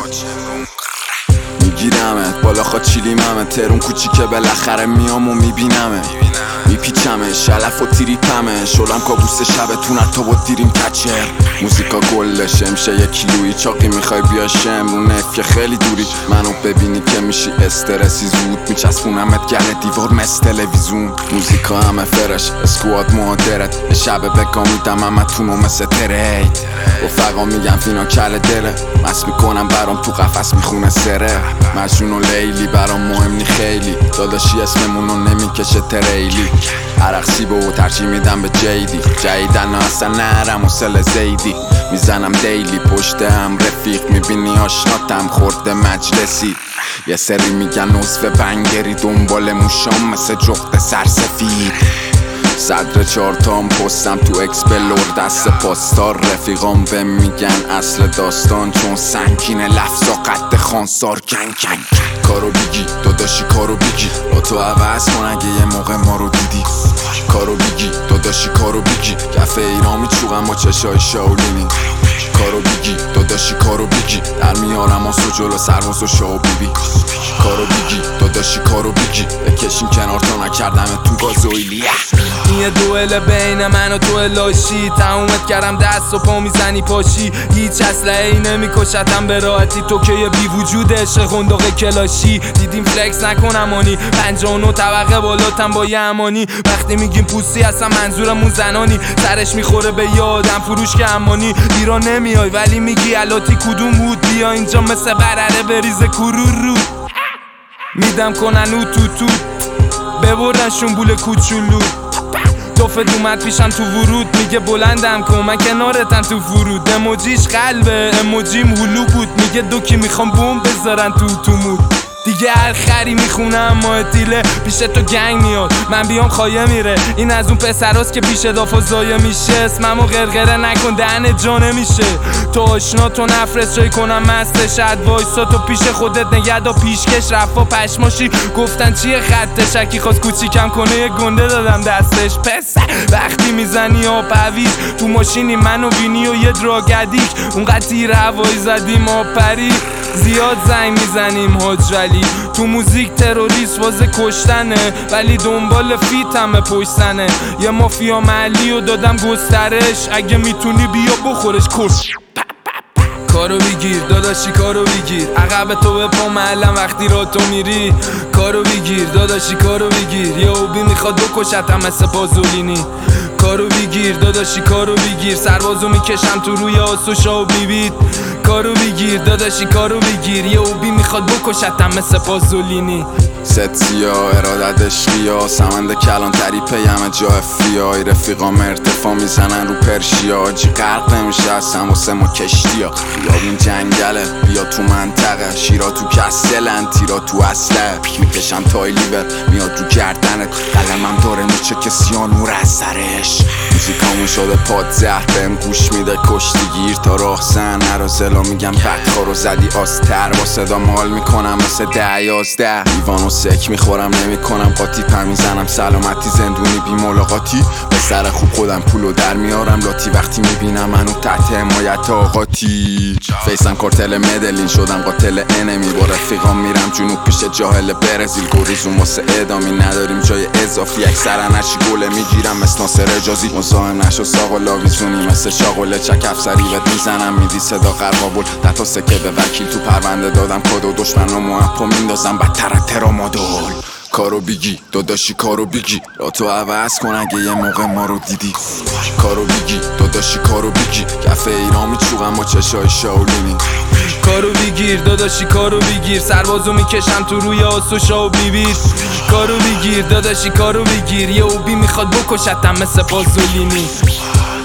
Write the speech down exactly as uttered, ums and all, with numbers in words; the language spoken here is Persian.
میگیرمت بالا خوا چیلیممه ترون کوچیکه بالاخره میام و میبینمه میپیچمه شلف و تریپمه شلم کابوس شبتون حتی با دیریم کچه موزیکا گلشه میشه یک کیلویی چاقی میخوای بیاشم رو نفیه خیلی دوری منو ببینی که میشی استرسی زود میچسبونمت گله دیوار مثل تلویزیون موزیکا همه فرش اسکواد مهادرت شب بکا میدم همه تونو مثل ترهید رفقا میگم فینا کل دله مست میکنم برام تو قفس میخونه سره مجنون و لیلی برام مهم نی خیلی داداشی اسممونو نمیکشه تریلی عرق سیبه و ترجیح میدم به جیدی جیدن اصلا نرم و سل زیدی میزنم دیلی پشت هم رفیق میبینی آشناتم خورده مجلسی یه سری میگن عضو بنگری دنبال موشام مثل جغد سرسفید صدر چارتام پستم تو اکسپلور دست پاستار رفیقام بهم میگن اصل داستان چون سنگین لفظا قد خانسار گنگ گنگ کارو بیگی داداشی کارو بیگی با تو عوض کن اگه یه موقع ما رو دیدی کارو بیگی داداشی کارو بیگی کفه ایران میچوغم با چشای شاولینی کارو بیگی داداشی کارو بیگی در میارم آسو جلو سرواز و شاو بیبی کارو بیگی داداشی کارو بیگی بکشیم کنار تا نکردم تو گازویلی یه دوئل بین من و تو لاشی تمومت کردم دست و پا میزنی پاشی هیچ اسلحه‌ای نمیکشتم به راحتی تو که یه بی وجود عشق خندق کلاشی دیدیم فلکس نکنم آنی پنجاه و نه طبقه بالاتم با یه امانی وقتی میگیم پوستی اصلا منظورمون زنانی سرش میخوره به یه آدم فروش که امانی ایران نمیای ولی میگی الاتی کدوم بود بیا اینجا مثل برره بریزه کرور رو میدم کنن او تو تو ببردن شنبول کوچولو توفت اومد پیشم تو ورود میگه بلندم کن من کنارتم تو فرود اموجیش قلبه اموجیم هلو بود میگه دوکی میخوام بوم بذارن تو تو مود دیگه هر خری میخونم ماه دیله پیش تو گنگ میاد من بیام خایه میره این از اون پسراست که پیش دافا زایه میشه اسممو غرغره نکن دهن جانه میشه تو آشنا تو نفرست جای کنم مستش اد وایسا تو پیش خودت نگهدا پیشکش رفا پشماشی گفتن چیه خطش اکی خواست کوچیکم کنه یه گنده دادم دستش پسر وقتی میزنی آب هویج تو ماشینی منو بینی و یه دراگدیک اونقدر تیر هوایی زدیم آب پری زیاد زنگ میزنیم حاج ولی تو موزیک تروریست واسه کشتنه ولی دنبال فیت همه پشتنه یه مافیا محلی و دادم گسترش اگه میتونی بیا بخورش کش کارو بگیر داداشی کارو بگیر عقب تو به پا محلم وقتی را تو میری کارو بگیر داداشی کارو بگیر یه اوبی میخواد بکشتم مثل پازولینی کارو بگیر داداشی کارو بگیر سربازو میکشم تو روی آسو شاو بیبید کارو بگیر داداشی کارو بگیر یه اوبی میخواد بکشتم مثل پازولینی ست سیاه ارادت عشقیا سمند کلانتری پیمه جا افیای رفیقام ارتفاع میزنن رو پرشیا جی غرق نمیشه اصلا واسه ما کشتیا خیابون جنگله بیا تو منطقه شیرا تو کسلن تیرا تو اصله میکشم تای لیور میاد رو گردنت قلمم داره میچه کسی ها نور از سرش موزیکامون شده پاد زهر بهم گوش میده کشتیگیر تا راه زن نرازلا میگم بدخارو زدی آستر با صدا مال میکنم مثل ده یازده دیوانو سک میخورم نمی کنم قاطی پر میزنم سلامتی زندونی بی ملاقاتی به سر خوب خودم پولو در میارم لاتی وقتی میبینم منو تحت حمایت آقاتی فیسم کارتل مدلین شدم قاتل انمی با رفیقام میرم جنوب پیش جاهل برزیل گریزون واسه ادامی نداریم جای اضافی اکثر نشی گله میگیرم مثل ناصر اجازی مزاحم نشو ساق و لاویزونی مثل شاغله چک افسری بهت میزنم میدی صدا قرقابل دتا سکه به وکیل تو پرونده دادم کد و دشمنامو اپا میندازم بدتر از ترامادول کارو بیگی داداشی کارو بیگی را تو عوض کن اگه یه موقع ما رو دیدی کارو بیگی داداشی کارو بیگی کفه ایران میچوغم با چشای شاولینی کارو بگیر داداشی کارو بگیر سربازو میکشم تو روی آسو شاو بیبیر کارو بگیر داداشی کارو بگیر یه اوبی میخواد بکشتم مثل پازولینی